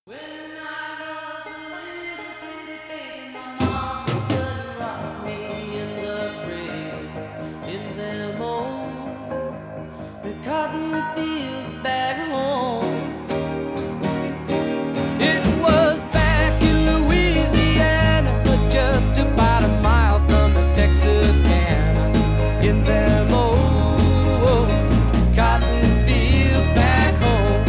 When I was a little bitty baby, my mama would rock me in the cradle in them old cotton fields back home. It was back in Louisiana, just about a mile from the Texarkana, in them old cotton fields back home.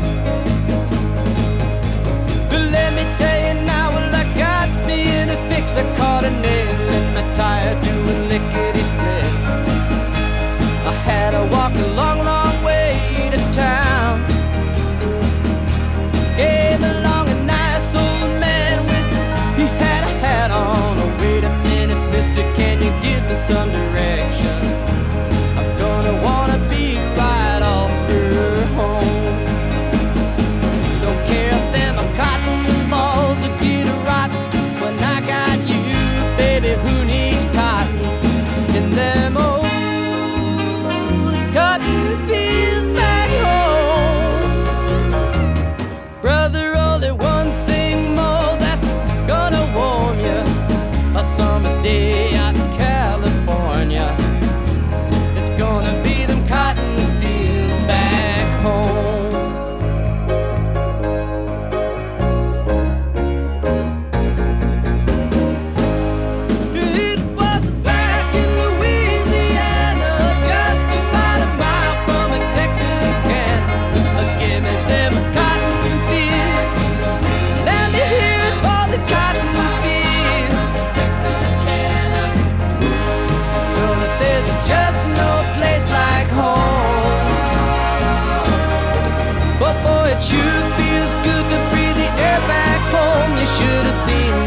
But let me tell you now, well, I got me in a fix. I caught a nail in my tire doing lickety-split. I had to walk a long, long way to town. Came along a nice old man he had a hat on. Oh, wait a minute, mister, can you give me some direction? I'm gonna wanna be right off her home. Don't care if them cotton balls are getting rotten. When I got you, baby, who needs cotton in them old cotton fields back home? Brother, only one thing more that's gonna warm you: a summer's day out in California. It's gonna be them cotton fields back home. It was back in Louisiana, just about a mile from a Texarkana. Give me them cotton fields. Let me hear it for the cotton fields. Know that there's just no place like home. But boy, it sure feels good to breathe the air back home. You should have seen